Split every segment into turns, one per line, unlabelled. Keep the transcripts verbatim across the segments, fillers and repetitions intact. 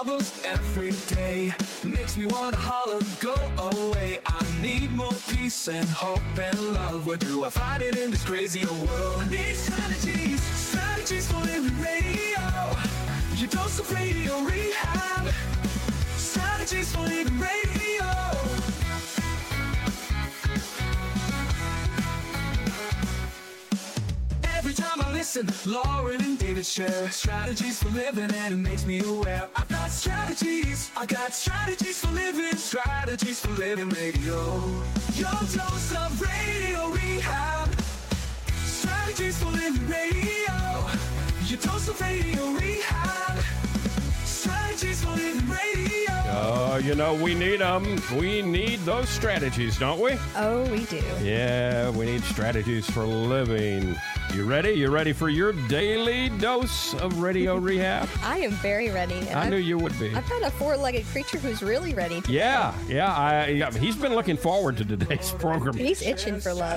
troubles every day. Makes me wanna holler, go away. I need more peace and hope and love. Where do I find it in this crazy old world? I need strategies, strategies for living radio. Your dose of radio rehab. Strategies for living radio. Every time I listen, Lauren and David share strategies for living, and it makes me aware. I've got strategies, I got strategies for living, strategies for living radio. Your dose of radio rehab. Strategies for living radio. Your dose of radio rehab. Strategies for living radio.
Oh, you know, we need them. We need those strategies, don't we?
Oh, we do.
Yeah, we need strategies for living. You ready? You ready for your daily dose of radio rehab?
I am very ready. And
I
I've,
knew you would be.
I've got a four-legged creature who's really ready today.
Yeah, yeah, I, yeah. He's been looking forward to today's program.
He's itching for love.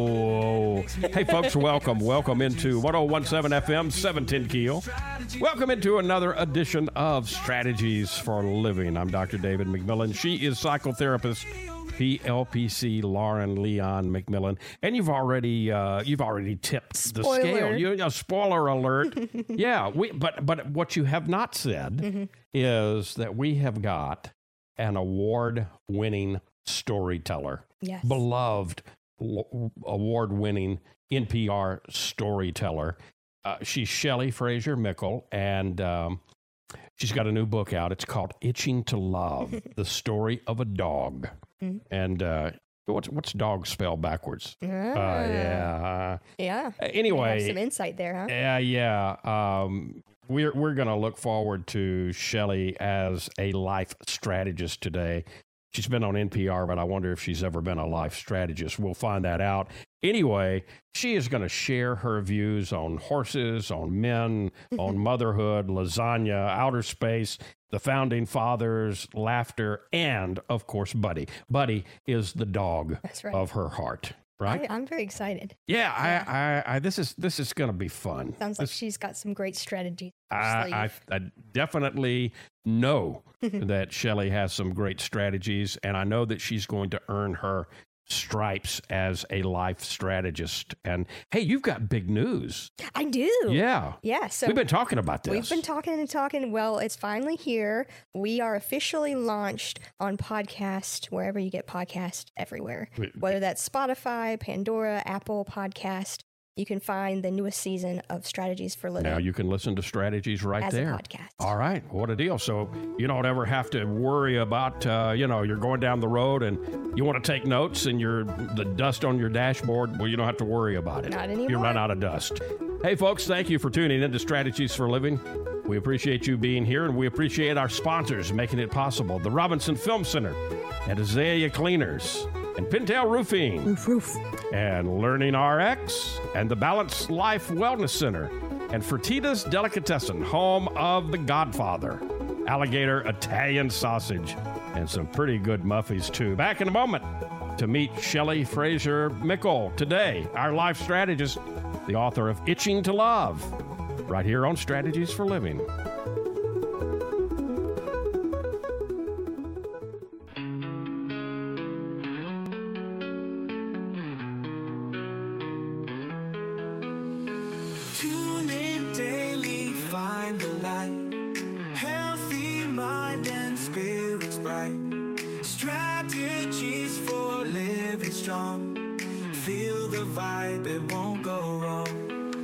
Oh, hey, folks, welcome. Welcome into one oh one seven F M, seven ten Keel. Welcome into another edition of Strategies for Living. I'm Doctor David McMillan. She is psychotherapist, P L P C Lauren Leon McMillan, and you've already uh, you've already tipped
Spoiler.
the scale. You know, spoiler alert. yeah, we but but what you have not said mm-hmm. is that we have got an award-winning storyteller,
yes,
beloved l- award-winning N P R storyteller. Uh, she's Shelley Fraser Mickle, and um, she's got a new book out. It's called Itching to Love, The Story of a Dog. Mm-hmm. And uh, what's what's dog spelled backwards?
Ah.
Uh, yeah.
Yeah.
Anyway.
Some insight there, huh?
Yeah, yeah. Um, we're we're going to look forward to Shelley as a life strategist today. She's been on N P R, but I wonder if she's ever been a life strategist. We'll find that out. Anyway, she is going to share her views on horses, on men, on motherhood, lasagna, outer space, the founding fathers, laughter, and, of course, Buddy. Buddy is the dog
That's right.
of her heart, right?
I, I'm very excited.
Yeah, yeah. I, I, I, this is this is going to be fun.
Sounds like
this,
she's got some great strategies.
I, I, I definitely know that Shelley has some great strategies, and I know that she's going to earn her stripes as a life strategist. And hey, you've got big news.
I do.
Yeah.
Yeah. So
we've been talking about this.
We've been talking and talking. Well, it's finally here. We are officially launched on podcast, wherever you get podcast, everywhere. Whether that's Spotify, Pandora, Apple Podcast. You can find the newest season of Strategies for Living.
Now you can listen to Strategies right
as
there.
a podcast.
All right. What a deal. So you don't ever have to worry about, uh, you know, you're going down the road and you want to take notes and you're the dust on your dashboard. Well, you don't have to worry about it.
Not anymore.
You run out of dust. Hey, folks, thank you for tuning in to Strategies for Living. We appreciate you being here, and we appreciate our sponsors making it possible. The Robinson Film Center and Azalea Cleaners and Pintail Roofing.
Roof, roof.
And Learning R X and the Balanced Life Wellness Center and Fertitta's Delicatessen, home of The Godfather, alligator Italian sausage, and some pretty good muffies, too. Back in a moment to meet Shelley Fraser Mickle today, our life strategist, the author of Itching to Love, right here on Strategies for Living.
Tune in daily, find the light. Healthy mind and spirits bright. Strategies for living strong. Feel the vibe, it won't go wrong.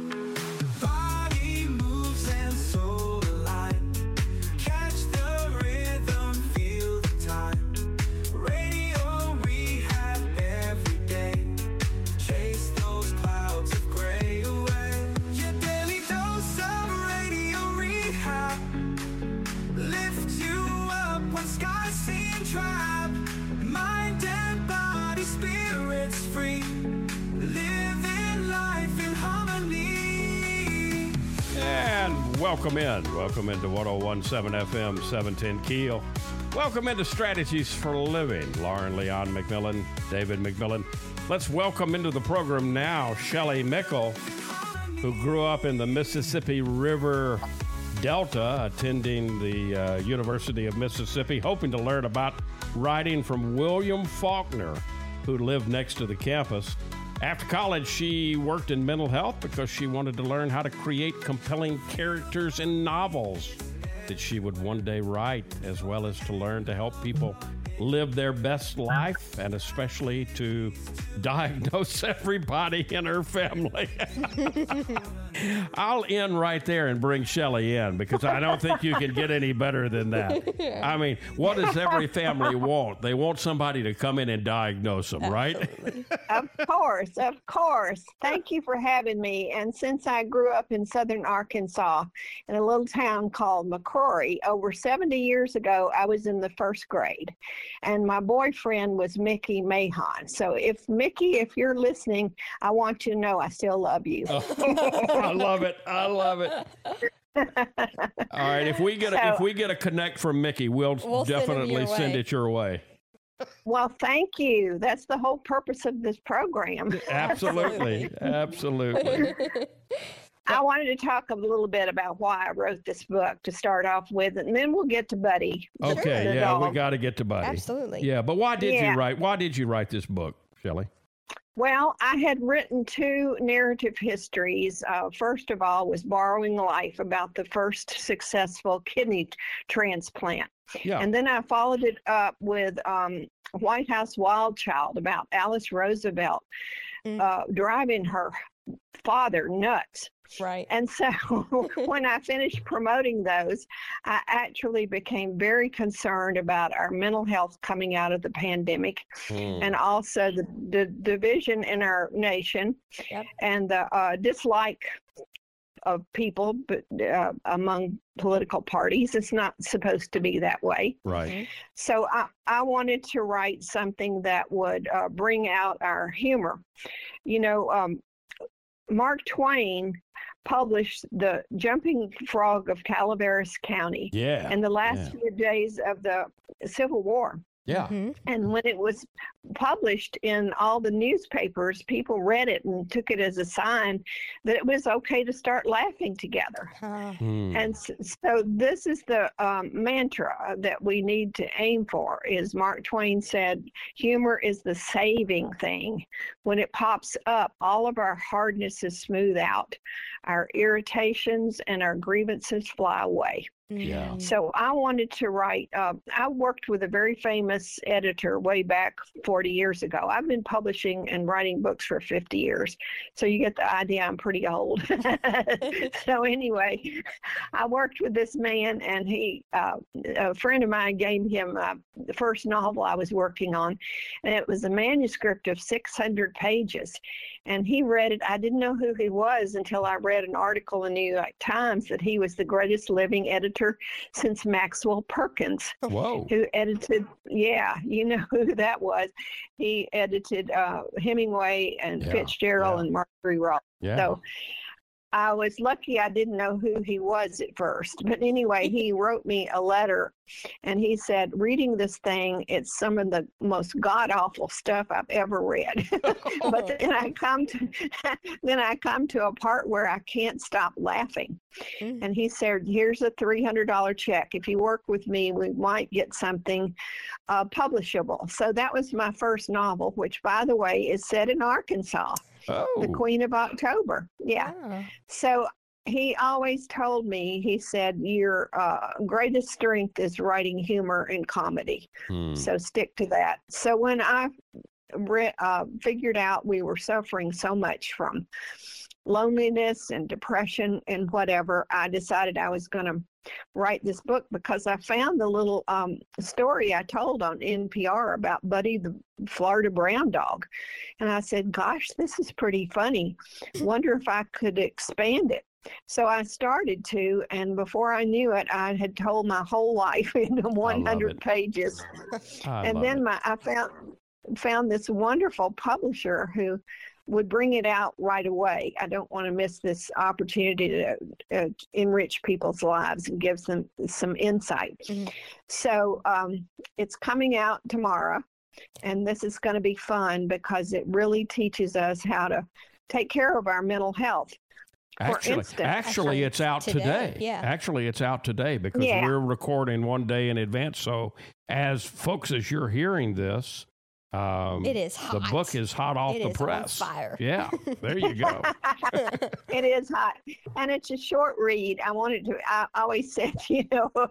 Body moves and soul align. Catch the rhythm, feel the time. Radio rehab every day. Chase those clouds of gray away. Your daily dose of radio rehab. Lift you up when skies seem drab. Mind and body, spirits free. Living life in harmony.
And welcome in. Welcome into one oh one seven F M, seven ten Keel. Welcome into Strategies for Living. Lauren Leon McMillan, David McMillan. Let's welcome into the program now Shelley Mickle, who grew up in the Mississippi River Delta, attending the uh, University of Mississippi, hoping to learn about writing from William Faulkner, who lived next to the campus. After college, she worked in mental health because she wanted to learn how to create compelling characters in novels that she would one day write, as well as to learn to help people live their best life, and especially to diagnose everybody in her family. I'll end right there and bring Shelley in, because I don't think you can get any better than that. I mean, what does every family want? They want somebody to come in and diagnose them, right?
Of course, of course. Thank you for having me. And since I grew up in southern Arkansas in a little town called McCrory, over seventy years ago, I was in the first grade. And my boyfriend was Mickey Mahon. So if Mickey, if you're listening, I want you to know I still love you.
Oh, I love it. I love it. All right. If we get a,
So-
if we get a connect from Mickey, we'll,
We'll send him
definitely
your
send
way.
it your way.
Well, thank you. That's the whole purpose of this program.
Absolutely. Absolutely.
I wanted to talk a little bit about why I wrote this book to start off with, and then we'll get to Buddy. the-
Okay.
the
Yeah, we
dog.
got to get to Buddy.
Absolutely.
Yeah, but why did
Yeah.
you write? Why did you write this book, Shelley?
Well, I had written two narrative histories. Uh, first of all was Borrowing Life, about the first successful kidney transplant.
Yeah.
And then I followed it up with um, White House Wild Child, about Alice Roosevelt
Mm.
uh, driving her father nuts.
Right.
And so when I finished promoting those, I actually became very concerned about our mental health coming out of the pandemic,
Hmm.
and also the, the division in our nation,
Yep.
and the uh, dislike of people but, uh, among political parties. It's not supposed to be that way.
Right.
So I, I wanted to write something that would uh, bring out our humor. You know, um, Mark Twain published The Jumping Frog of Calaveras County
Yeah.
in the last
yeah.
few days of the Civil War.
Yeah.
Mhm.
And when it was published in all the newspapers, people read it and took it as a sign that it was okay to start laughing together.
Ah,
Hmm.
And s- so this is the um, mantra that we need to aim for. Is Mark Twain said, humor is the saving thing. When it pops up, all of our hardness is smooth out. Our irritations and our grievances fly away.
Yeah.
mm.
So I wanted to write, uh, I worked with a very famous editor way back forty years ago. I've been publishing and writing books for fifty years. So you get the idea I'm pretty old. So anyway, I worked with this man, and he, uh, a friend of mine gave him uh, the first novel I was working on, and it was a manuscript of six hundred pages. And he read it. I didn't know who he was until I read an article in the New York Times that he was the greatest living editor since Maxwell Perkins,
Whoa.
who edited, yeah, you know who that was. He edited uh, Hemingway and
Yeah,
Fitzgerald
yeah.
and Marjorie Ross.
Yeah.
So I was lucky I didn't know who he was at first. But anyway, he wrote me a letter, and he said, reading this thing, it's some of the most god-awful stuff I've ever read. But then I come to then I come to a part where I can't stop laughing.
Mm.
And he said, here's a three hundred dollars check. If you work with me, we might get something uh, publishable. So that was my first novel, which, by the way, is set in Arkansas,
Oh.
the Queen of October. Yeah.
Ah,
So he always told me, he said, your uh, greatest strength is writing humor and comedy.
Hmm.
So stick to that. So when I re- uh, figured out we were suffering so much from loneliness and depression and whatever, I decided I was going to write this book, because I found the little um, story I told on N P R about Buddy the Florida brown dog. And I said, gosh, this is pretty funny. Wonder if I could expand it. So I started to, and before I knew it, I had told my whole life into one hundred
it.
pages.
I
And
love
then
it.
my I found found this wonderful publisher who would bring it out right away. I don't want to miss this opportunity to uh, enrich people's lives and give them some insight.
Mhm.
So um, it's coming out tomorrow, and this is going to be fun because it really teaches us how to take care of our mental health.
Actually,
instance.
actually,
Actually,
it's out
today,
today.
yeah.
Actually, it's out today because
Yeah.
we're recording one day in advance. So, as folks, as you're hearing this, um,
It is
the
hot.
book is hot off
It
the
is on
press.
fire.
Yeah, there you go.
It is hot, and it's a short read. I wanted to. I always said, you know, uh,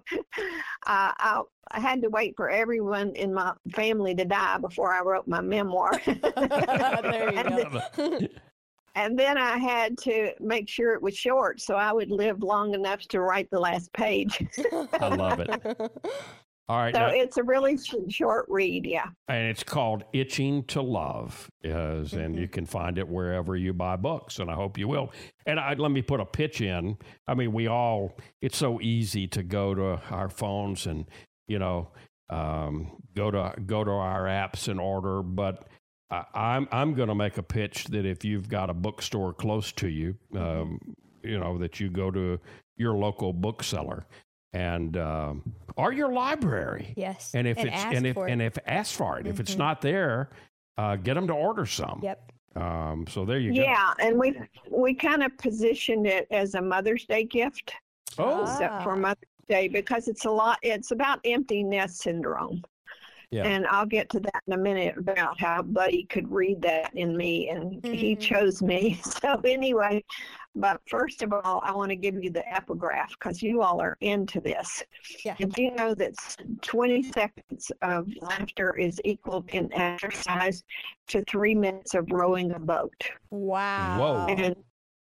I, I had to wait for everyone in my family to die before I wrote my memoir.
There you
And
go.
And then I had to make sure it was short so I would live long enough to write the last page.
I love it. All right,
So
now-
it's a really sh- short read, yeah.
and it's called Itching to Love, is, and
Mhm.
you can find it wherever you buy books, and I hope you will. And I, let me put a pitch in. I mean, we all, it's so easy to go to our phones and, you know, um, go to go to our apps and order, but I, I'm I'm going to make a pitch that if you've got a bookstore close to you, um, you know, that you go to your local bookseller and um, or your library.
Yes.
And if
and
it's
ask
and if
for it.
and if ask for it, if it's
Mhm.
not there, uh, get them to order some.
Yep.
Um, so there you go.
Yeah, and we we kind of positioned it as a Mother's Day gift
Oh,
Ah.
so- for Mother's Day because it's a lot. It's about empty nest syndrome.
Yeah.
And I'll get to that in a minute about how Buddy could read that in me, and he
Mhm.
chose me. So anyway, but first of all, I want to give you the epigraph because you all are into this.
Yeah.
Did you know that twenty seconds of laughter is equal in exercise to three minutes of rowing a boat?
Wow.
Whoa.
And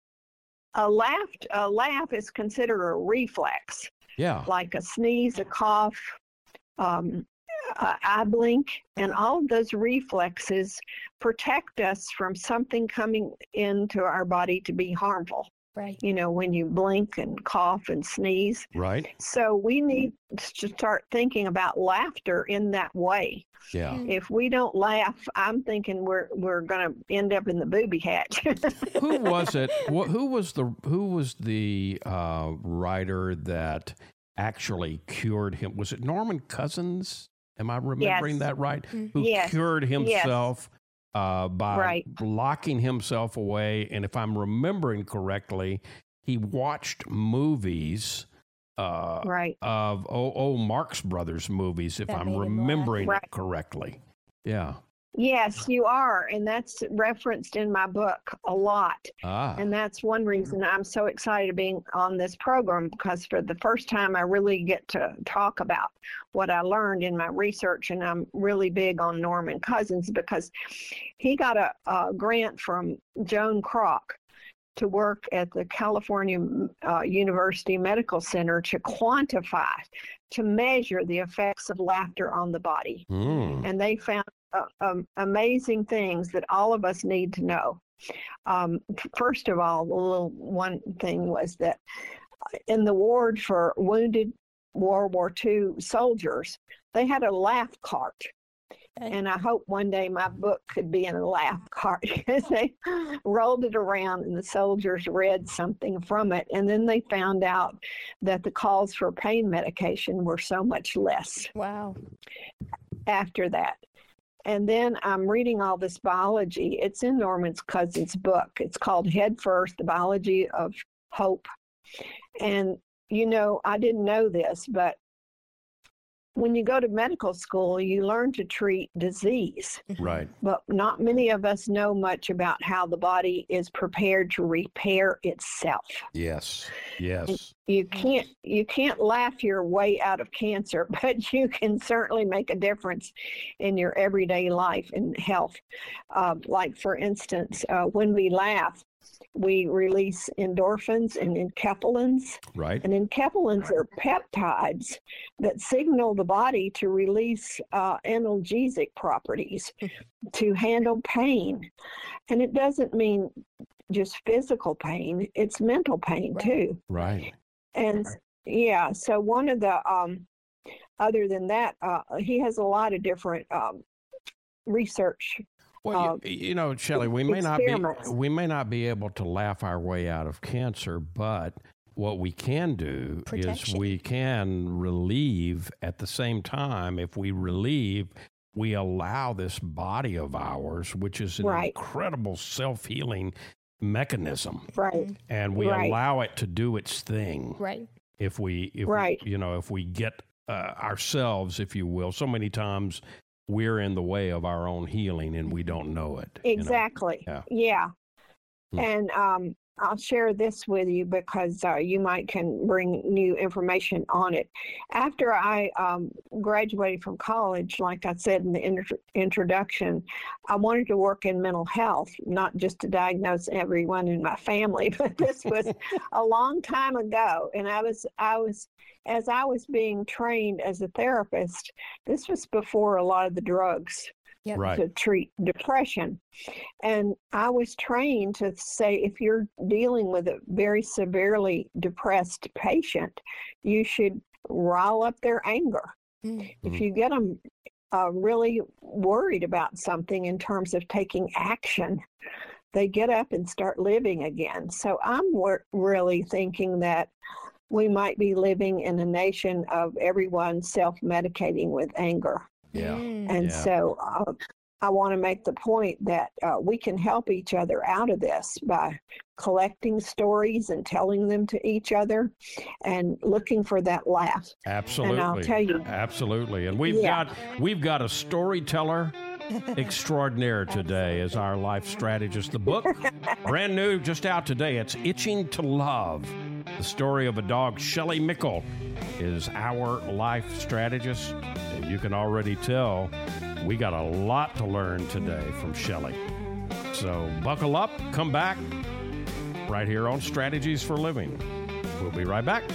a laugh, a laugh is considered a reflex,
yeah.
like a sneeze, a cough, um, uh, eye blink, and all of those reflexes protect us from something coming into our body to be harmful.
Right.
You know, when you blink and cough and sneeze.
Right.
So we need to start thinking about laughter in that way.
Yeah.
Mm.
If we don't laugh, I'm thinking we're we're going to end up in the booby hatch.
Who was it? Wh- Who was the Who was the uh, writer that actually cured him? Was it Norman Cousins? Am I remembering
Yes.
that right?
Mhm.
Who
Yes.
cured
Yes.
himself uh, by
Right.
locking himself away? And if I'm remembering correctly, he watched movies uh,
Right.
of oh, oh Marx Brothers movies, if
That
I'm
made him laugh.
remembering
Right.
it correctly. Yeah.
Yes, you are. And that's referenced in my book a lot.
Ah.
And that's one reason I'm so excited being on this program, because for the first time I really get to talk about what I learned in my research. And I'm really big on Norman Cousins because he got a, a grant from Joan Kroc to work at the California uh, University Medical Center to quantify, to measure the effects of laughter on the body.
Mm.
And they found uh, um, amazing things that all of us need to know. Um, f- first of all, the little one thing was that in the ward for wounded World War Two soldiers, they had a laugh cart.
Okay.
And I hope one day my book could be in a laugh cart because they rolled it around and the soldiers read something from it. And then they found out that the calls for pain medication were so much less
Wow.
after that. And then I'm reading all this biology. It's in Norman's Cousins' book. It's called Head First, The Biology of Hope. And, you know, I didn't know this, but when you go to medical school, you learn to treat disease.
Right.
But not many of us know much about how the body is prepared to repair itself.
Yes. Yes.
You can't you can't laugh your way out of cancer, but you can certainly make a difference in your everyday life and health. Uh, like for instance, uh, when we laugh, we release endorphins and enkephalins.
Right.
And enkephalins are peptides that signal the body to release uh, analgesic properties to handle pain. And it doesn't mean just physical pain, it's mental pain
Right.
too.
Right.
And yeah, so one of the, um, other than that, uh, he has a lot of different um, research.
Well,
uh,
you, you know, Shelley, we may not be
experiments.
we may not be able to laugh our way out of cancer, but what we can do is
Protection.
we can relieve at the same time. If we relieve, we allow this body of ours, which is an
Right.
incredible self-healing mechanism.
Right.
And we
right.
allow it to do its thing.
Right.
If we, if
right.
we, you know, if we get uh, ourselves, if you will, so many times we're in the way of our own healing and we don't know it.
Exactly.
You know?
Yeah.
Hmm.
And um, I'll share this with you because uh, you might can bring new information on it. After I um, graduated from college, like I said in the intro- introduction, I wanted to work in mental health, not just to diagnose everyone in my family, but this was a long time ago. And I was, I was, as I was being trained as a therapist, this was before a lot of the drugs.
Yep.
Right.
To treat depression. And I was trained to say, if you're dealing with a very severely depressed patient, you should rile up their anger.
Mm-hmm.
If you get them uh, really worried about something in terms of taking action, they get up and start living again. So I'm wor- really thinking that we might be living in a nation of everyone self-medicating with anger.
Yeah.
Mm.
And
Yeah.
so uh, I want to make the point that uh, we can help each other out of this by collecting stories and telling them to each other and looking for that laugh.
Absolutely.
And I'll tell you.
Absolutely. And we've
Yeah.
got we've got a storyteller extraordinaire today as our life strategist. The book, brand new, just out today. It's Itching to Love. The story of a dog. Shelly Mickle is our life strategist. And you can already tell we got a lot to learn today from Shelly. So buckle up, come back right here on Strategies for Living. We'll be right back.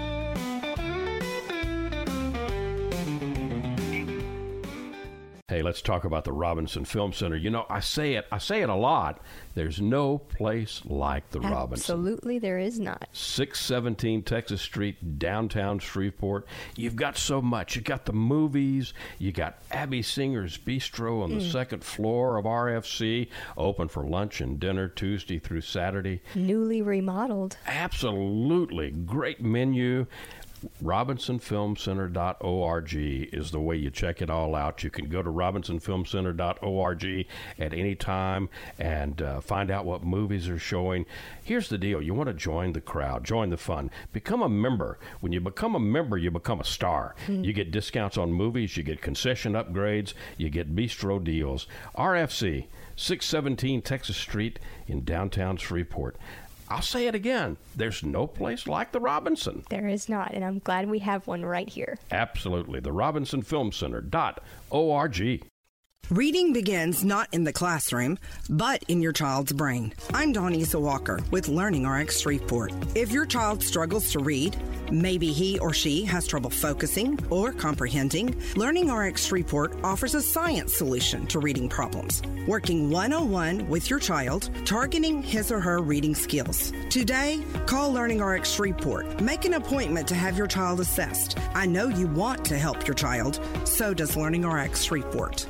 Hey, let's talk about the Robinson Film Center. You know, I say it, I say it a lot. There's no place like the Robinson.
Absolutely, there is not.
six seventeen Texas Street, downtown Shreveport. You've got so much. You got the movies. You got Abby Singer's Bistro on the mm. second floor of R F C, open for lunch and dinner Tuesday through Saturday.
Newly remodeled.
Absolutely. Great menu. robinson film center dot org is the way you check it all out. You can go to robinson film center dot org at any time and uh, find out what movies are showing. Here's the deal. You want to join the crowd, join the fun, become a member. When you become a member, you become a star. Mm. You get discounts on movies, you get concession upgrades, you get bistro deals. R F C, six seventeen Texas Street in downtown Shreveport. I'll say it again. There's no place like the Robinson.
There is not, and I'm glad we have one right here.
Absolutely. The robinson film center dot org.
Reading begins not in the classroom, but in your child's brain. I'm Donisa Walker with Learning R X Shreveport. If your child struggles to read, maybe he or she has trouble focusing or comprehending, Learning R X Shreveport offers a science solution to reading problems, working one-on-one with your child, targeting his or her reading skills. Today, call Learning R X Shreveport. Make an appointment to have your child assessed. I know you want to help your child, so does Learning R X Shreveport.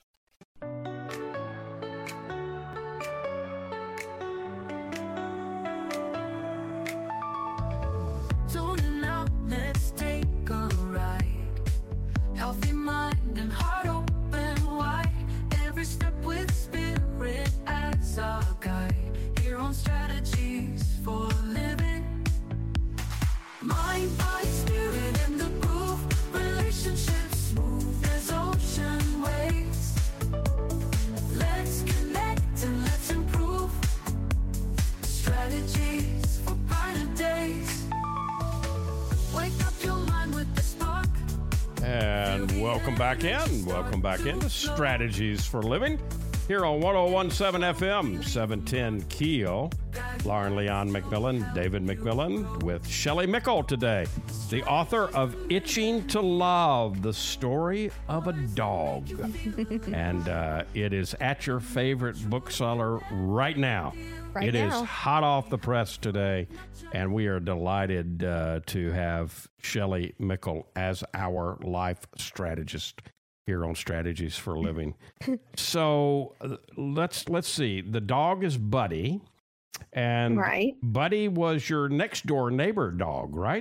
Welcome back in. Welcome back into Strategies for Living here on one oh one point seven F M, seven ten Keel. Lauren Leon McMillan, David McMillan with Shelly Mickle today, the author of Itching to Love, the story of a dog. And uh, it is at your favorite bookseller right now.
Right
it
now.
is hot off the press today, and we are delighted uh, to have Shelly Mickle as our life strategist here on Strategies for Living. So uh, let's let's see. The dog is Buddy, and
right.
Buddy was your next door neighbor dog, right?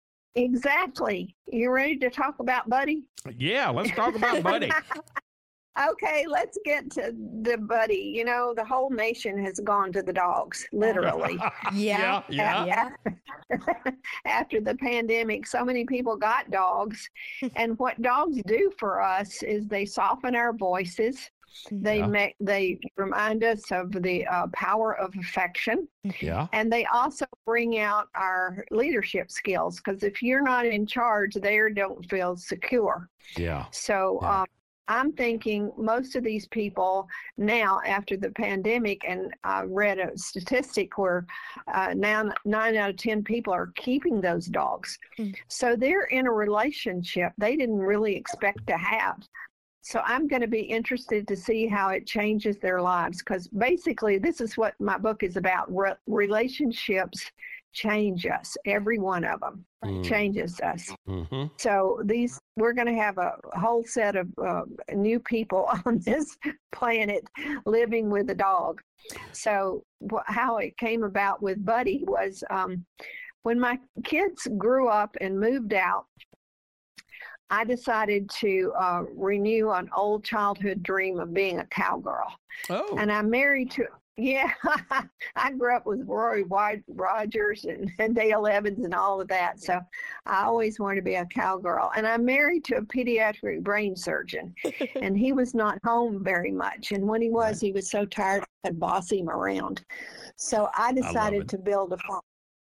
Exactly. You ready to talk about Buddy?
Yeah, let's talk about Buddy.
Okay, let's get to the Buddy. You know, the whole nation has gone to the dogs, literally.
Yeah.
Yeah.
Yeah.
After the pandemic, so many people got dogs. And what dogs do for us is they soften our voices. They
Yeah.
make they remind us of the uh, power of affection,
Yeah.
and they also bring out our leadership skills. Because if you're not in charge, they don't feel secure.
Yeah.
So
Yeah.
um, I'm thinking most of these people now, after the pandemic, and I read a statistic where uh, now nine out of ten people are keeping those dogs.
Mm.
So they're in a relationship they didn't really expect to have. So I'm going to be interested to see how it changes their lives, because basically this is what my book is about. Re- relationships change us. Every one of them
Mm.
changes us.
Mm-hmm.
So these, we're going to have a whole set of uh, new people on this planet living with a dog. So wh- how it came about with Buddy was um, when my kids grew up and moved out, I decided to uh, renew an old childhood dream of being a cowgirl.
Oh.
And I'm married to, yeah, I grew up with Roy White Rogers and, and Dale Evans and all of that. So I always wanted to be a cowgirl. And I'm married to a pediatric brain surgeon, and he was not home very much. And when he was, he was so tired I could boss him around. So I decided
it.
to build a farm.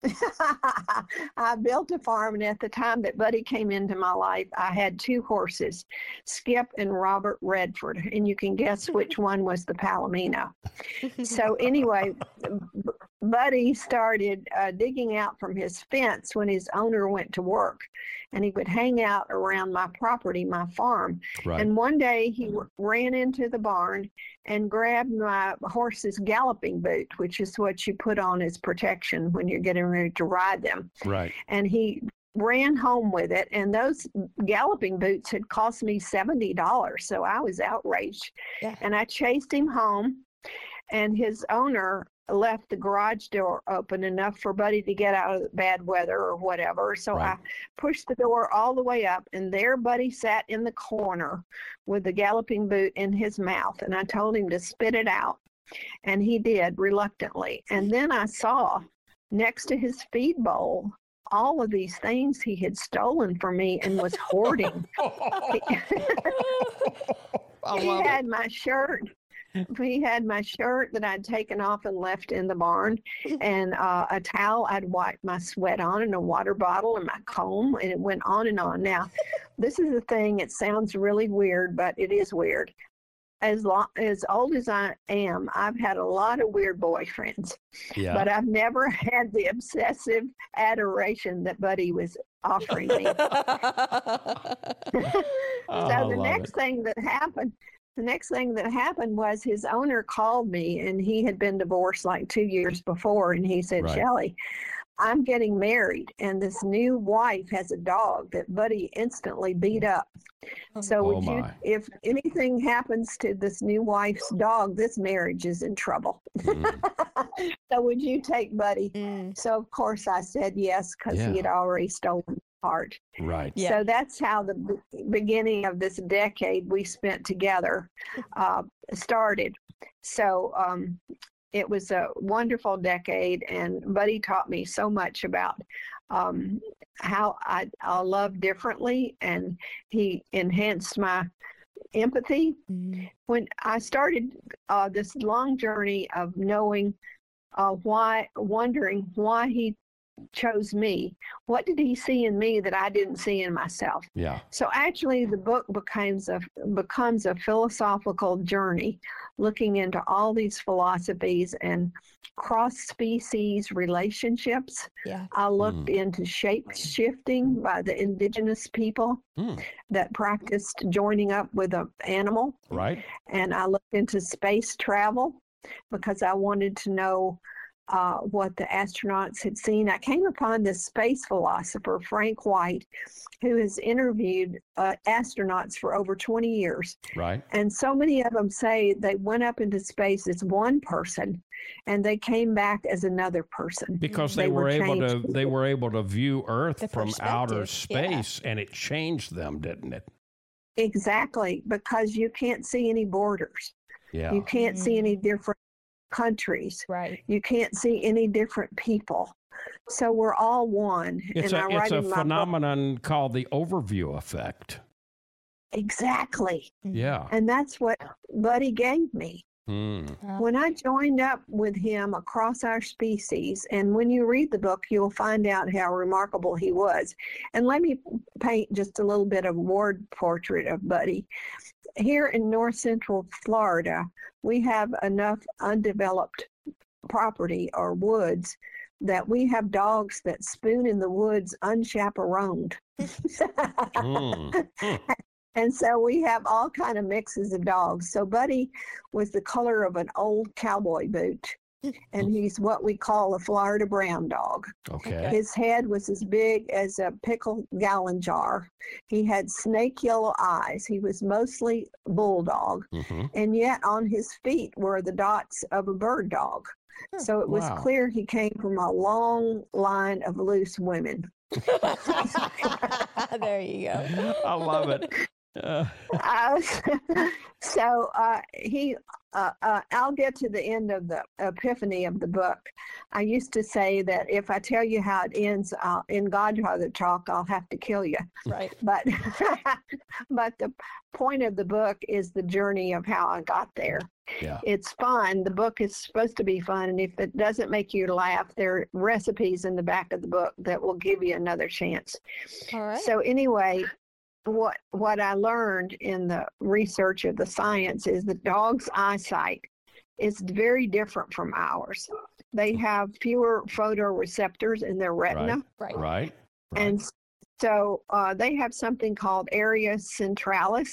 I built a farm, and at the time that Buddy came into my life, I had two horses, Skip and Robert Redford, and you can guess which one was the Palomino. So anyway, Buddy started uh, digging out from his fence when his owner went to work, and he would hang out around my property, my farm.
Right.
And one day he w- ran into the barn and grabbed my horse's galloping boot, which is what you put on as protection when you're getting ready to ride them.
Right.
And he ran home with it, and those galloping boots had cost me seventy dollars. So I was outraged.
Yeah.
And I chased him home, and his owner left the garage door open enough for Buddy to get out of the bad weather or whatever. So
Right.
I pushed the door all the way up, and there Buddy sat in the corner with the galloping boot in his mouth. And I told him to spit it out, and he did reluctantly. And then I saw next to his feed bowl all of these things he had stolen from me and was hoarding.
I
He
love
had
it.
my shirt. He had my shirt that I'd taken off and left in the barn, and uh, a towel I'd wiped my sweat on, and a water bottle, and my comb, and it went on and on. Now, this is the thing. It sounds really weird, but it is weird. As long, as old as I am, I've had a lot of weird boyfriends,
Yeah.
but I've never had the obsessive adoration that Buddy was offering me.
Oh, I
So the
love
next
it.
thing that happened, the next thing that happened was his owner called me, and he had been divorced like two years before, and he said,
Right.
Shelley, I'm getting married, and this new wife has a dog that Buddy instantly beat up. So
Oh,
would you,
my.
if anything happens to this new wife's dog, this marriage is in trouble.
Mm.
So would you take Buddy?
Mm.
So of course I said yes, because
Yeah.
he had already stolen my heart.
Right.
Yeah.
So that's how the b- beginning of this decade we spent together uh, started. So um, it was a wonderful decade, and Buddy taught me so much about um, how I, I love differently, and he enhanced my empathy.
Mm.
When I started uh, this long journey of knowing uh, why, wondering why he chose me, what did he see in me that I didn't see in myself?
Yeah.
So actually the book becomes a becomes a philosophical journey looking into all these philosophies and cross-species relationships.
Yeah.
I looked into shape shifting by the indigenous people
Mm.
that practiced joining up with an animal.
Right.
And I looked into space travel because I wanted to know uh, what the astronauts had seen. I came upon this space philosopher, Frank White, who has interviewed uh, astronauts for over twenty years.
Right.
And so many of them say they went up into space as one person and they came back as another person.
Because they,
They
were,
were
able to
changed.
they were able to view Earth
The
from outer
perspective, yeah.
space, and it changed them, didn't it?
Exactly, because you can't see any borders.
Yeah.
You can't
Mm-hmm.
see any different countries.
Right.
You can't see any different people. So we're all one.
It's
and
a,
I write
it's a
in my book-
phenomenon called the overview effect.
Exactly.
Yeah.
And that's what Buddy gave me.
Mm.
Uh,
When I joined up with him across our species, and when you read the book, you'll find out how remarkable he was. And let me paint just a little bit of word portrait of Buddy. Here in north central Florida, we have enough undeveloped property or woods that we have dogs that spoon in the woods unchaperoned.
Mm. Mm.
And so we have all kind of mixes of dogs. So Buddy was the color of an old cowboy boot, and he's what we call a Florida brown dog.
Okay.
His head was as big as a pickle gallon jar. He had snake yellow eyes. He was mostly bulldog,
Mm-hmm.
and yet on his feet were the dots of a bird dog. So it was
Wow.
clear he came from a long line of loose women.
there you go.
I love it. Uh,
Uh, so uh, he, uh, uh, I'll get to the end of the epiphany of the book. I used to say that if I tell you how it ends uh, in Godfather talk, I'll have to kill you.
Right.
But, but the point of the book is the journey of how I got there.
yeah.
It's fun. The book is supposed to be fun, and if it doesn't make you laugh, there are recipes in the back of the book that will give you another chance.
All right.
So anyway, what what I learned in the research of the science is that dogs' eyesight is very different from ours. They have fewer photoreceptors in their retina,
right.
Right. Right.
and so uh, they have something called area centralis,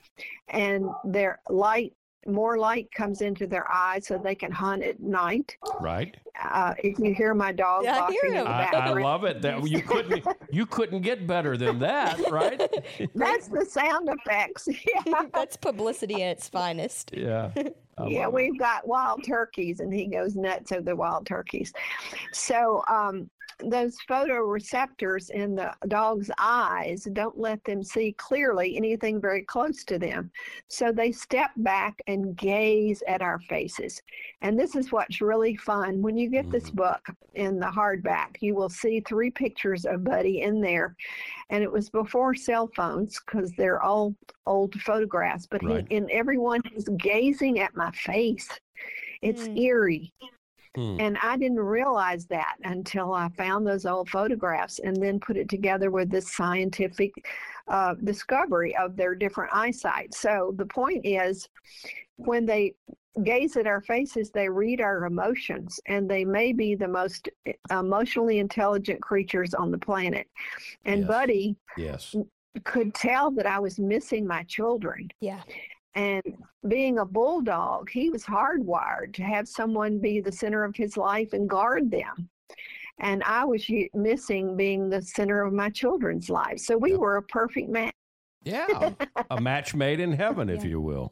and their light, more light comes into their eyes so they can hunt at night.
Right.
Uh, if you hear my dog
Yeah, I
barking
hear
in the
him.
I, I
background,
love it. That you couldn't you couldn't get better than that, right?
that's the sound effects. Yeah.
That's publicity at its finest.
Yeah. I
Yeah,
love it.
we've got wild turkeys, and he goes nuts over the wild turkeys. So um, those photoreceptors in the dog's eyes don't let them see clearly anything very close to them. So they step back and gaze at our faces. And this is what's really fun. When you get this book in the hardback, you will see three pictures of Buddy in there. And it was before cell phones because they're all old photographs. But
Right.
he, and everyone is gazing at my face. It's
Mm.
eerie.
Hmm.
And I didn't realize that until I found those old photographs and then put it together with this scientific uh, discovery of their different eyesight. So the point is, when they gaze at our faces, they read our emotions, and they may be the most emotionally intelligent creatures on the planet. And
Yes.
Buddy
Yes.
could tell that I was missing my children.
Yeah.
And being a bulldog, he was hardwired to have someone be the center of his life and guard them. And I was u- missing being the center of my children's lives. So we
Yep.
were a perfect match.
Yeah. A match made in heaven, if
Yeah.
you will.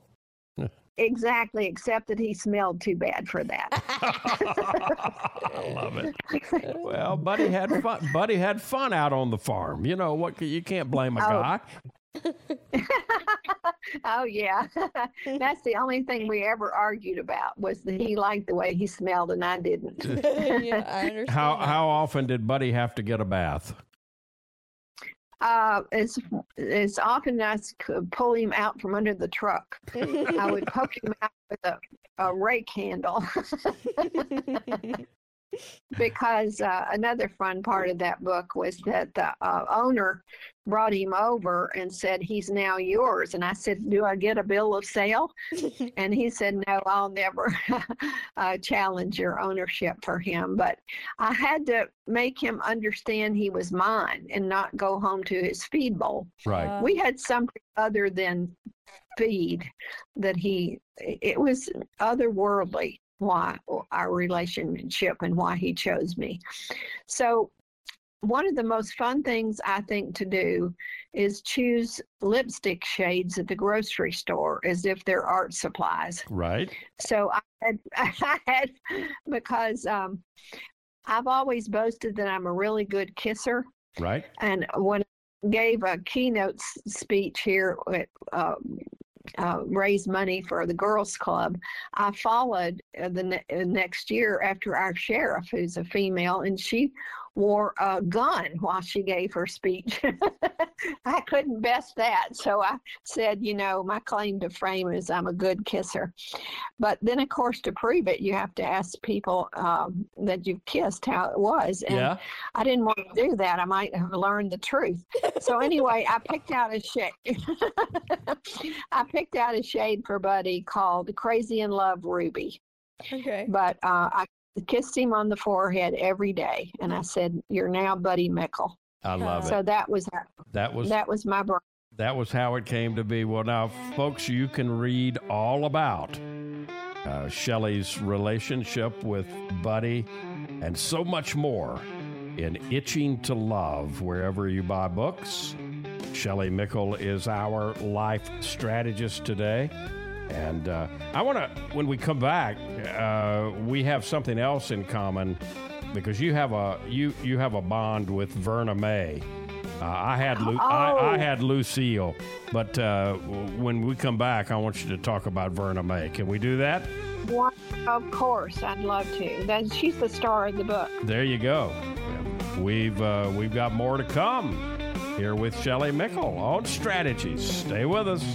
Exactly, except that he smelled too bad for that.
I love it. Well, Buddy had fun. Buddy had fun out on the farm. You know what? You can't blame a
Oh.
guy.
Oh, yeah. That's the only thing we ever argued about, was that he liked the way he smelled and I didn't.
yeah, I understand.
How
that.
how often did Buddy have to get a bath?
Uh, as, as often as I could pull him out from under the truck, I would poke him out with a, a rake handle. Because uh, another fun part of that book was that the uh, owner brought him over and said, he's now yours. And I said, do I get a bill of sale? And he said, no, I'll never uh, challenge your ownership for him. But I had to make him understand he was mine and not go home to his feed bowl.
Right.
Uh,
We had something other than feed that he, it was otherworldly, why our relationship and why he chose me. So one of the most fun things I think to do is choose lipstick shades at the grocery store as if they're art supplies.
Right.
So I had, I had because um, I've always boasted that I'm a really good kisser.
Right.
And when gave a keynote s- speech here at uh, uh, raise money for the Girls Club, I followed uh, the ne- uh, next year after our sheriff, who's a female, and she wore a gun while she gave her speech. I couldn't best that. So I said, you know, my claim to fame is I'm a good kisser. But then, of course, to prove it, you have to ask people um, that you've kissed how it was. And
Yeah.
I didn't want to do that. I might have learned the truth. So anyway, I picked out a shade. I picked out a shade for Buddy called Crazy in Love Ruby.
Okay.
But uh, I kissed him on the forehead every day, and I said, "You're now Buddy Mickle."
I love
So
it.
that was
That was
that was my birth.
that was how it came to be. Well, now, folks, you can read all about uh, Shelley's relationship with Buddy and so much more in Itching to Love, wherever you buy books. Shelley Mickle is our life strategist today. And uh, I want to, when we come back, uh, we have something else in common because you have a you you have a bond with Verna May. Uh, I had Lu-
Oh.
I, I had Lucille, but uh, when we come back, I want you to talk about Verna May. Can we do that?
One, of course, I'd love to. That she's the star of the book.
There you go. We've uh, we've got more to come here with Shelley Mickle on Strategies. Stay with us.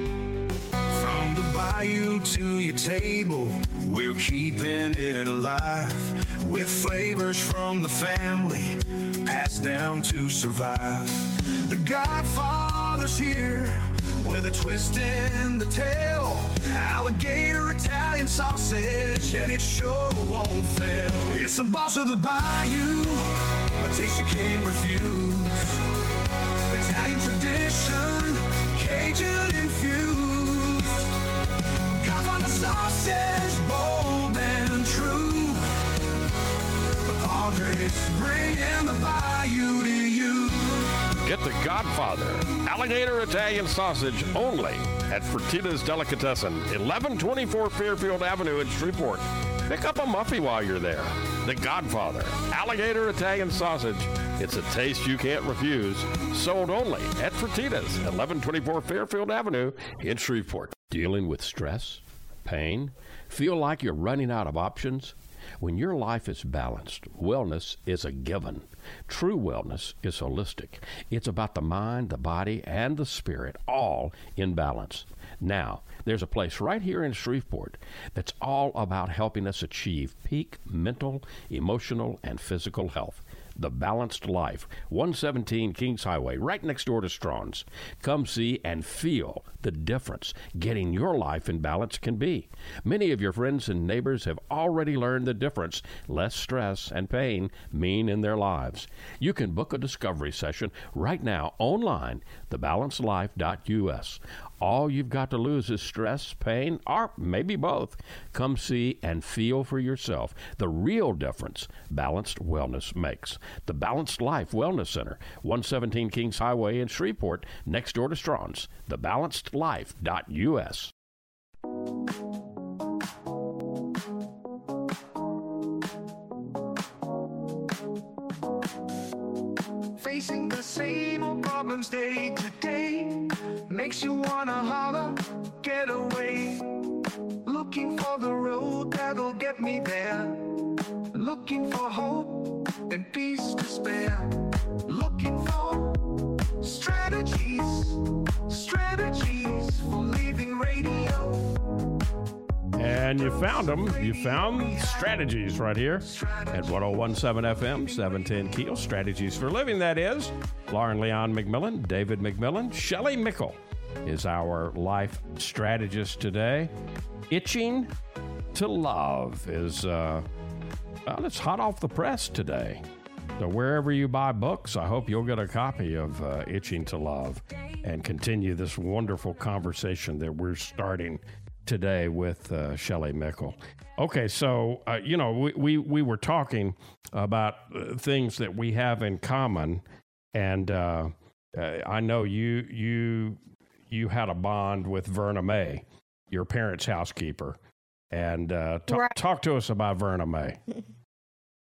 From the bayou to your table, we're keeping it alive with flavors from the family passed down to survive. The Godfather's here with a twist in the tail. Alligator Italian sausage, and it sure won't fail. It's the boss of the bayou, a taste you can't refuse. Italian tradition, Cajun infused. Godfather sausage, bold and true. The Padres bringing the bayou to you.
Get the Godfather Alligator Italian Sausage only at Fertitta's Delicatessen, eleven twenty-four Fairfield Avenue in Shreveport. Pick up a muffy while you're there. The Godfather Alligator Italian Sausage. It's a taste you can't refuse. Sold only at Fertitta's, eleven twenty-four Fairfield Avenue in Shreveport. Dealing with stress, pain, feel like you're running out of options? When your life is balanced, wellness is a given. True wellness is holistic. It's about the mind, the body, and the spirit, all in balance. Now, there's a place right here in Shreveport that's all about helping us achieve peak mental, emotional, and physical health. The Balanced Life, one seventeen Kings Highway, right next door to Strawn's. Come see and feel the difference getting your life in balance can be. Many of your friends and neighbors have already learned the difference less stress and pain mean in their lives. You can book a discovery session right now online, the balanced life dot U S. All you've got to lose is stress, pain, or maybe both. Come see and feel for yourself the real difference balanced wellness makes. The Balanced Life Wellness Center, one seventeen Kings Highway in Shreveport, next door to Strawn's, the balanced life dot U S.
Facing the same old problems day to day makes you wanna holler, get away. Looking for the road that'll get me there. Looking for hope and peace to spare. Looking for strategies, strategies for leaving radio.
And you found them. You found Strategies right here at one oh one point seven F M, seven ten Keel. Strategies for Living, that is. Lauren Leon McMillan, David McMillan, Shelley Mickle is our life strategist today. Itching to Love is, uh, well, it's hot off the press today. So wherever you buy books, I hope you'll get a copy of uh, Itching to Love and continue this wonderful conversation that we're starting today with uh, Shelley Mickle. Okay, so, uh, you know, we, we, we were talking about uh, things that we have in common, and uh, uh, I know you you you had a bond with Verna May, your parents' housekeeper, and uh, t-
Right.
talk to us about Verna May.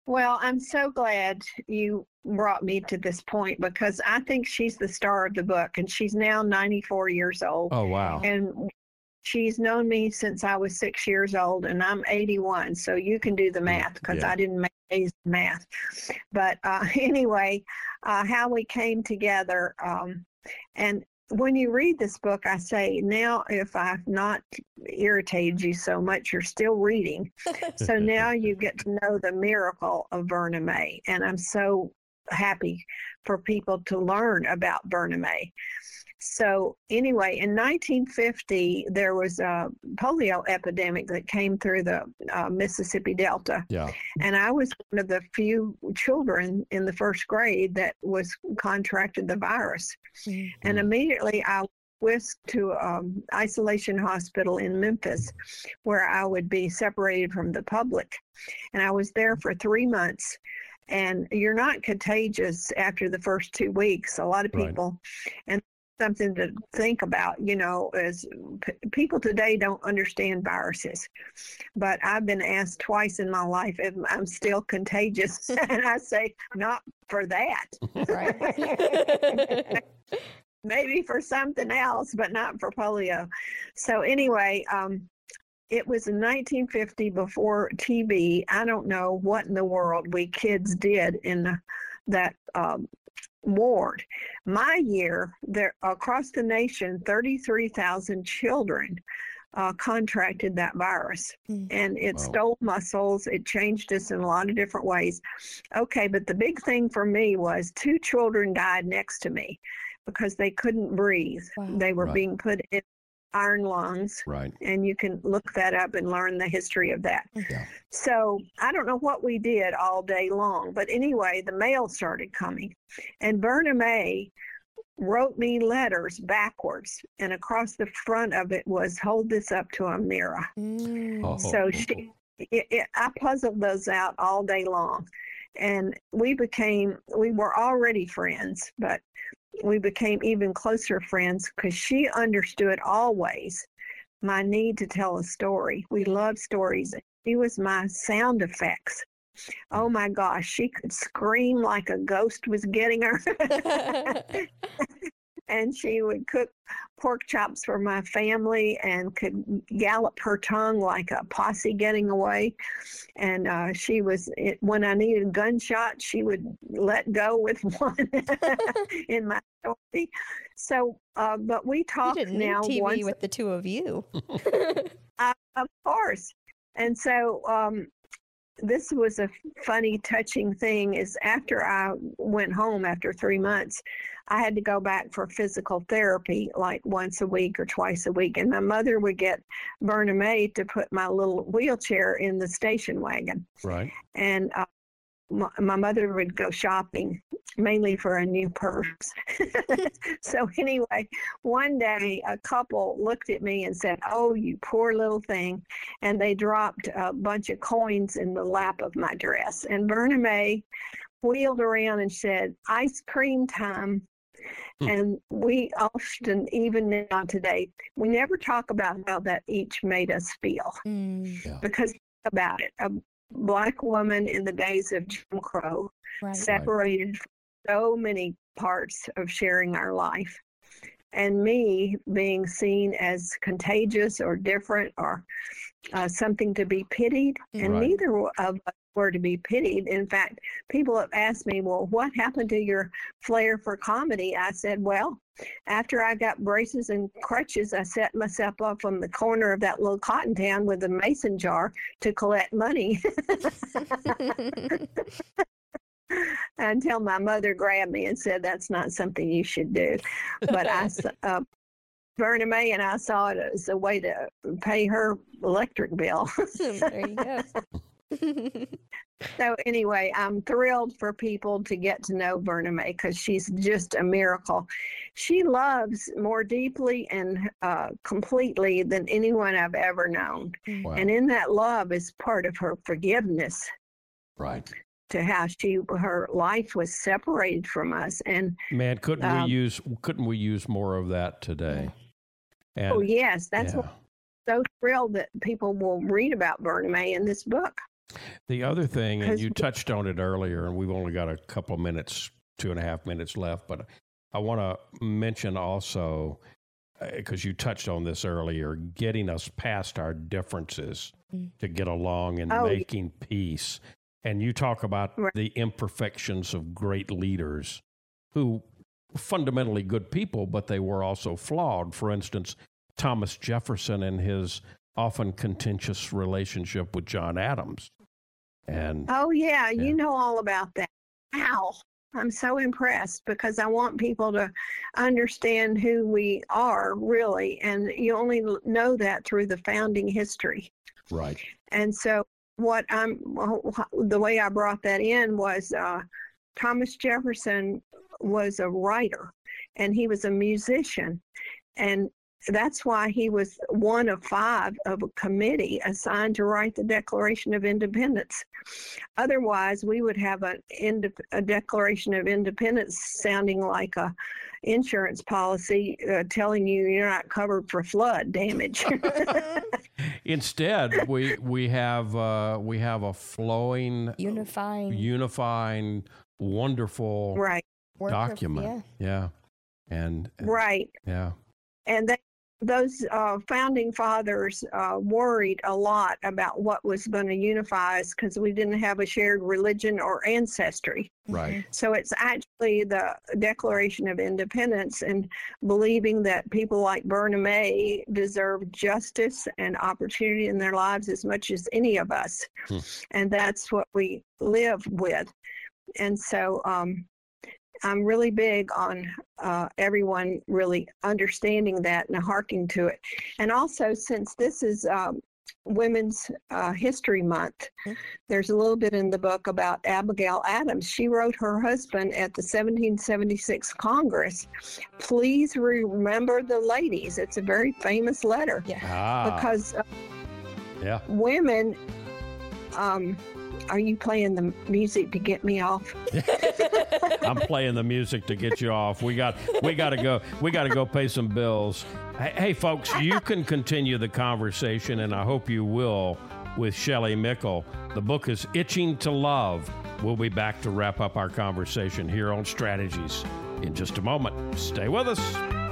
Well, I'm so glad you brought me to this point because I think she's the star of the book, and she's now ninety-four years old.
Oh, wow.
And she's known me since I was six years old, and I'm eighty-one, so you can do the math because
yeah.
I didn't make A's math. But uh, anyway, uh, how we came together, um, and when you read this book, I say, now if I've not irritated you so much, you're still reading. So now you get to know the miracle of Verna May. And I'm so happy for people to learn about Verna May. So anyway, in nineteen fifty, there was a polio epidemic that came through the uh, Mississippi Delta.
Yeah.
And I was one of the few children in the first grade that was contracted the virus. Mm-hmm. And immediately I whisked to um, isolation hospital in Memphis, where I would be separated from the public. And I was there for three months. And you're not contagious after the first two weeks. A lot of people, right. and something to think about, you know, is p- people today don't understand viruses. But I've been asked twice in my life if I'm still contagious. And I say, not for that. Right. Maybe for something else, but not for polio. So anyway, um, it was in nineteen fifty before T V. I don't know what in the world we kids did in the, that um, ward. My year, there across the nation, thirty-three thousand children uh, contracted that virus. Mm. And it wow. stole muscles. It changed us in a lot of different ways. Okay, but the big thing for me was two children died next to me because they couldn't breathe. Wow. They were right. being put in iron lungs.
Right.
And you can look that up and learn the history of that.
Yeah.
So I don't know what we did all day long, but anyway, the mail started coming. And Verna May wrote me letters backwards, and across the front of it was, hold this up to a mirror. Mm. Oh. So she, it, it, I puzzled those out all day long. And we became, we were already friends, but we became even closer friends because she understood always my need to tell a story. We loved stories. She was my sound effects. Oh my gosh, she could scream like a ghost was getting her. And she would cook pork chops for my family and could gallop her tongue like a posse getting away. And uh, she was, it, when I needed a gunshot, she would let go with one in my story. So, uh, but we talk
you didn't
now.
Need T V
once,
with the two of you.
uh, of course. And so, um, this was a funny, touching thing is after I went home after three months, I had to go back for physical therapy like once a week or twice a week. And my mother would get Verna May to put my little wheelchair in the station wagon.
Right.
And uh, my, my mother would go shopping, mainly for a new purse. So anyway, one day a couple looked at me and said, oh, you poor little thing. And they dropped a bunch of coins in the lap of my dress. And Verna May wheeled around and said, ice cream time. Hmm. And we often, even now today, we never talk about how that each made us feel. Mm. Yeah. Because think about it, a Black woman in the days of Jim Crow, right. separated right. from so many parts of sharing our life. And me being seen as contagious or different or uh, something to be pitied. And right. neither of us were to be pitied. In fact, people have asked me, well, what happened to your flair for comedy? I said, well, after I got braces and crutches, I set myself up on the corner of that little cotton town with a mason jar to collect money. Until my mother grabbed me and said, that's not something you should do. But I, uh, Verna May and I saw it as a way to pay her electric bill.
There you go.
So anyway, I'm thrilled for people to get to know Verna May because she's just a miracle. She loves more deeply and uh, completely than anyone I've ever known. Wow. And in that love is part of her forgiveness.
Right.
To how she her life was separated from us. And
man, couldn't um, we use couldn't we use more of that today? And,
oh yes, that's
yeah.
what I'm so thrilled that people will read about Verna May in this book.
The other thing, and you touched on it earlier, and we've only got a couple of minutes, two and a half minutes left, but I want to mention also, because you touched on this earlier, getting us past our differences mm. to get along and oh, making peace. And you talk about right. the imperfections of great leaders who were fundamentally good people, but they were also flawed. For instance, Thomas Jefferson and his often contentious relationship with John Adams. And
oh, yeah, yeah. you know all about that. Wow. I'm so impressed because I want people to understand who we are, really. And you only know that through the founding history.
Right.
And so what I'm, the way I brought that in was uh, Thomas Jefferson was a writer and he was a musician. And that's why he was one of five of a committee assigned to write the Declaration of Independence. Otherwise, we would have a, a Declaration of Independence sounding like a insurance policy uh, telling you you're not covered for flood damage.
Instead, we we have uh, we have a flowing,
unifying,
unifying, wonderful
right.
document. Yeah. yeah, and
right.
Yeah,
and they. Those uh, founding fathers uh, worried a lot about what was going to unify us because we didn't have a shared religion or ancestry.
Right.
So it's actually the Declaration of Independence and believing that people like Berna May deserve justice and opportunity in their lives as much as any of us. Hmm. And that's what we live with. And so um, I'm really big on uh, everyone really understanding that and harking to it. And also, since this is um, Women's uh, History Month, mm-hmm. there's a little bit in the book about Abigail Adams. She wrote her husband at the seventeen seventy-six Congress, please remember the ladies. It's a very famous letter.
Yeah.
Ah.
Because uh,
yeah.
women... Um, Are you playing the music to get me off?
I'm playing the music to get you off. We got we got to go. We got to go pay some bills. Hey, hey, folks, you can continue the conversation, and I hope you will, with Shelley Mickle. The book is Itching to Love. We'll be back to wrap up our conversation here on Strategies in just a moment. Stay with us.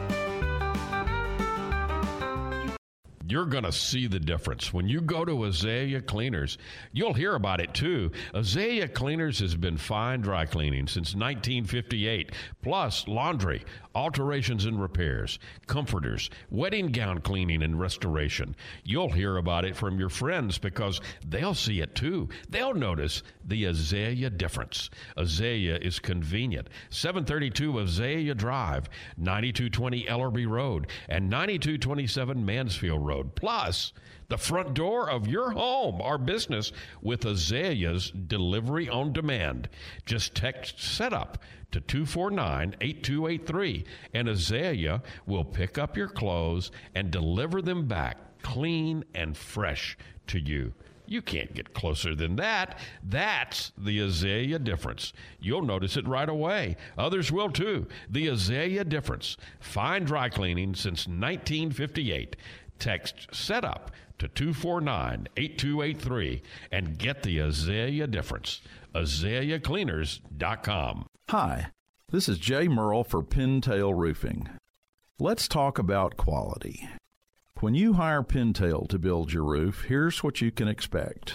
You're going to see the difference. When you go to Azalea Cleaners, you'll hear about it too. Azalea Cleaners has been fine dry cleaning since nineteen fifty-eight, plus laundry, alterations and repairs, comforters, wedding gown cleaning and restoration. You'll hear about it from your friends because they'll see it too. They'll notice the Azalea difference. Azalea is convenient. seven thirty-two Azalea Drive, ninety-two twenty Ellerby Road, and ninety-two twenty-seven Mansfield Road. Plus, the front door of your home or business with Azalea's delivery on demand. Just text SETUP to two four nine, eight two eight three, and Azalea will pick up your clothes and deliver them back clean and fresh to you. You can't get closer than that. That's the Azalea difference. You'll notice it right away. Others will too. The Azalea difference. Fine dry cleaning since nineteen fifty-eight. Text SETUP to two four nine, eight two eight three and get the Azalea difference. azalea cleaners dot com.
Hi, this is Jay Merle for Pintail Roofing. Let's talk about quality. When you hire Pintail to build your roof, here's what you can expect.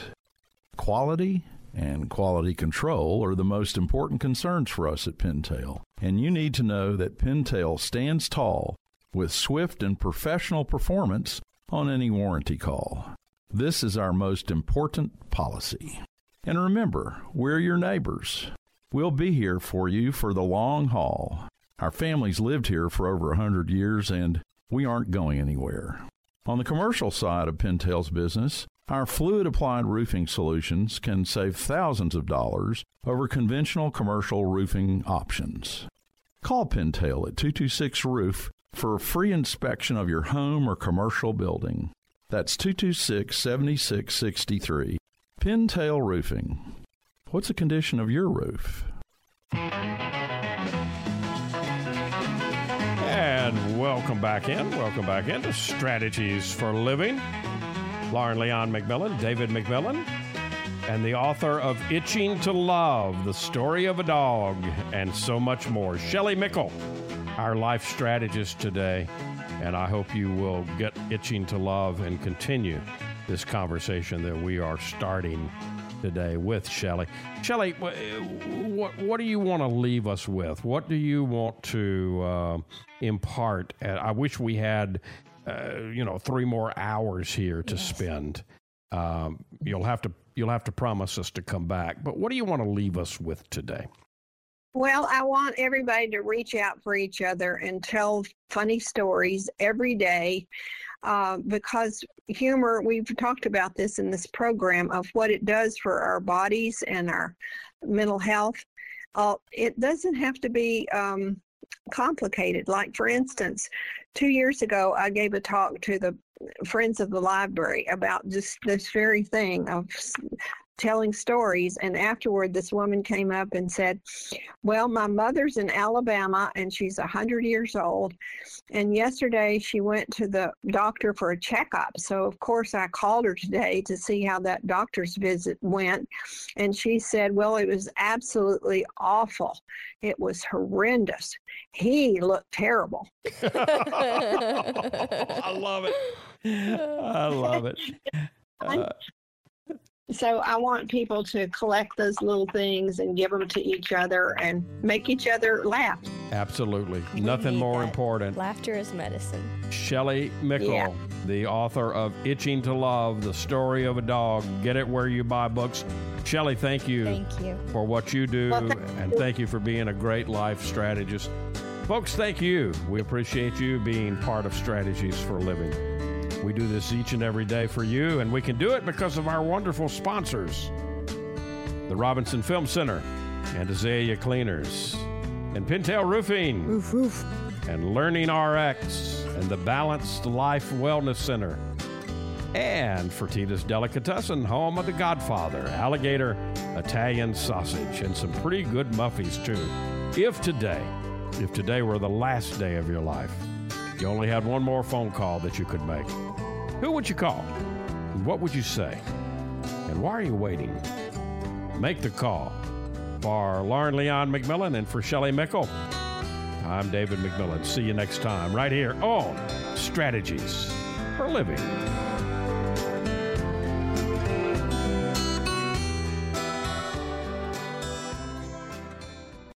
Quality and quality control are the most important concerns for us at Pintail, and you need to know that Pintail stands tall with swift and professional performance on any warranty call. This is our most important policy. And remember, we're your neighbors. We'll be here for you for the long haul. Our family's lived here for over one hundred years, and we aren't going anywhere. On the commercial side of Pintail's business, our fluid-applied roofing solutions can save thousands of dollars over conventional commercial roofing options. Call Pintail at two two six roof for a free inspection of your home or commercial building. That's two two six, seven six six three. Pintail Roofing. What's the condition of your roof?
And welcome back in. Welcome back into Strategies for Living. Lauren Leon McMillan, David McMillan. and the author of Itching to Love, The Story of a Dog, and so much more. Shelley Mickle, our life strategist today, and I hope you will get itching to love and continue this conversation that we are starting today with Shelley. Shelley, what, what do you want to leave us with? What do you want to uh, impart? I wish we had, uh, you know, three more hours here to yes. spend. Um, you'll have to you'll have to promise us to come back. But what do you want to leave us with today?
Well, I want everybody to reach out for each other and tell funny stories every day. Uh, because humor, we've talked about this in this program of what it does for our bodies and our mental health. Uh, it doesn't have to be um, complicated. Like, for instance, two years ago, I gave a talk to the Friends of the Library about just this very thing of telling stories, and afterward this woman came up and said, well, my mother's in Alabama and she's one hundred years old, and yesterday she went to the doctor for a checkup, so of course I called her today to see how that doctor's visit went, and she said, well, it was absolutely awful. It was horrendous. He looked terrible.
I love it. I love it. Uh,
So I want people to collect those little things and give them to each other and make each other laugh.
Absolutely. Nothing more
that.
important.
Laughter is medicine.
Shelley Mickle, yeah. the author of Itching to Love, The Story of a Dog. Get it where you buy books. Shelley, thank you,
thank you
for what you do,
well, thank
and
you.
thank you for being a great life strategist. Folks, thank you. We appreciate you being part of Strategies for Living. We do this each and every day for you, and we can do it because of our wonderful sponsors, the Robinson Film Center, and Azalea Cleaners, and Pintail Roofing,
Roof, roof.
and Learning R X, and the Balanced Life Wellness Center, and Fertitta's Delicatessen, home of the Godfather, alligator, Italian sausage, and some pretty good muffies, too. If today, if today were the last day of your life, you only had one more phone call that you could make, who would you call? And what would you say? And why are you waiting? Make the call. For Lauren Leon McMillan and for Shelley Mickle, I'm David McMillan. See you next time right here on Strategies for Living.